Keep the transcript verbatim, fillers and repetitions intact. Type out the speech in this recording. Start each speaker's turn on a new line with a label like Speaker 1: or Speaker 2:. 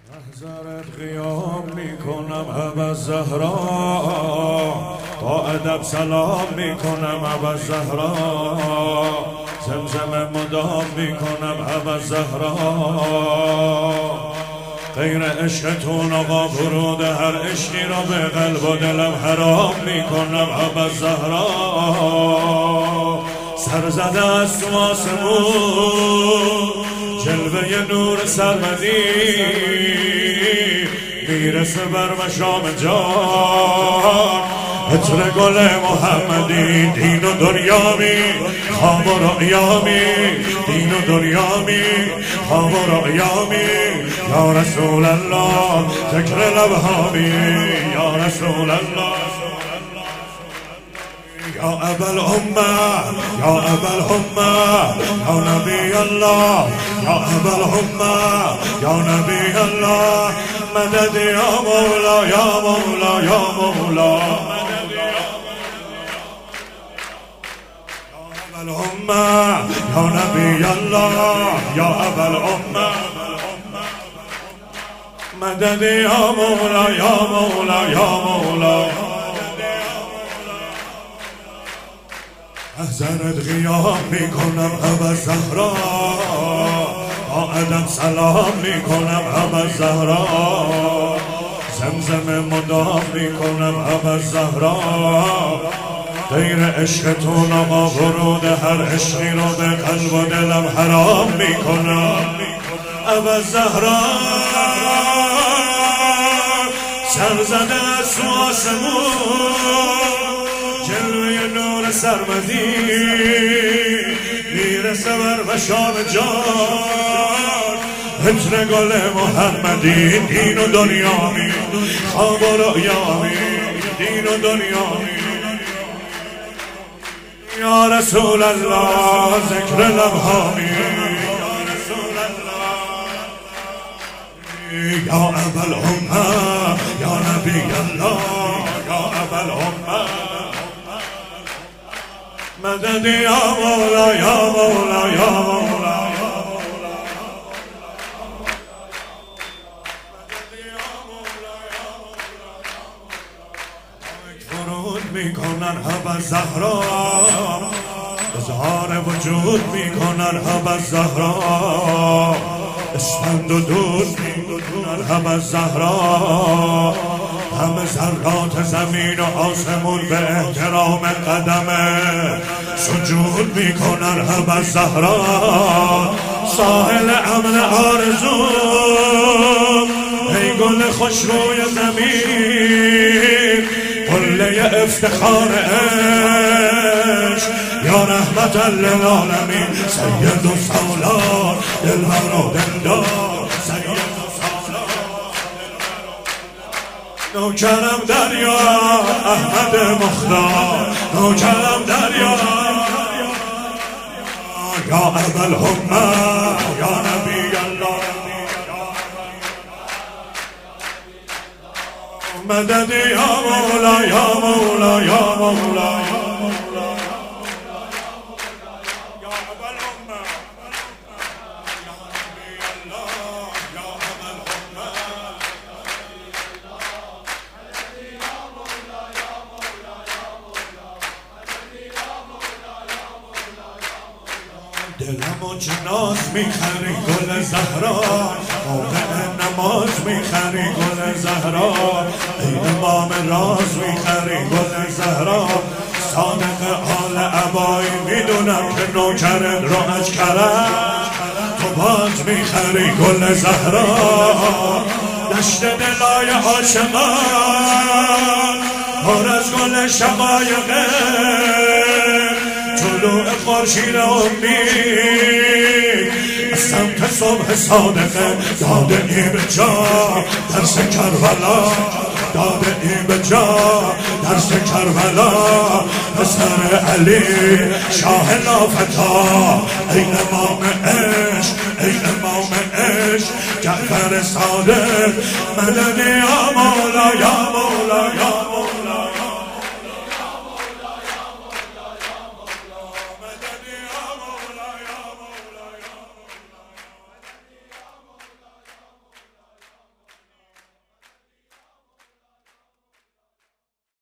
Speaker 1: محضرت قیام میکنم ابا زهرا، با ادب سلام میکنم ابا زهرا، زمزم مدام میکنم ابا زهرا. غیر عشقتون آقا ورود هر عشقی را به قلب و دلم حرام میکنم ابا زهرا. سر زده از تو آسمون جلوه نور سرمدی، میرسه بر مشام جان عطر گل محمدی. دین و دنیامی خواب و رؤیامی، دین و دنیامی خواب و رؤیامی. یا رسول الله ذکر لبهامی، یا رسول الله یا ابا الامه، یا ابا الامه، یا نبی الله، یا ابا الامه، یا نبی الله. مدد یا مولا، یا مولا، یا مولا. یا ابا الامه، یا نبی الله، یا ابا الامه. مدد یا مولا، یا مولا، یا مولا. محضرت قیام میکنم ابا زهرا، با ادب سلام میکنم ابا زهرا، زمزم مدام میکنم ابا زهرا. غیر عشقتون آقا ورود هر عشقی رو به قلب و دلم حرام میکنم ابا زهرا. سر زده از تو آسمون جلوه نور سرمدی، میرسه بر مشام جان عطر گل محمدی. دین و دنیامی خواب و رؤیامی، دین و دنیامی. یا رسول الله ذکر لبهامی، یا رسول الله. یا ابا الامه، یا نبی الله، یا ابا الامه. مدد یا مولا، یا مولا، یا مولا. فرود میکنن ابا زهرا، اظهار وجود میکنن ابا زهرا، اسفند و دود میکنن ابا زهرا. همه ذرات زمین و آسمون به احترام قدمه سجود میکنن ابا زهرا. ساحل امن آرزو ای گل خوشروی زمین، قله افتخار عشق یا رحمت للعالمین. سید و سالار دلبر و دلدار، سید و نوکرم دریا احمد مختار، نوکرم دریا. یا ابا الامه، یا نبی الله. مدد یا مولا، یا مولا، یا مولا. دلم و جناز میخری گل زهرا، موقع نماز میخری گل زهرا. ای امام راز میخری گل زهرا. صادق آل عبایی میدونم که نوکرت رو اج کرد، تو باز میخری گل زهرا. دشت دلای عاشقان پر از گل شقایقه، طلوع خورشید امید از سمت صبح صادقه. داده ای به جا درس کربلا، داده ای به جا درس کربلا. پسر علی شاه لافتا، ای امام عشق، ای امام عشق. جعفر صادق مدد یا مولا، یا مولا، یا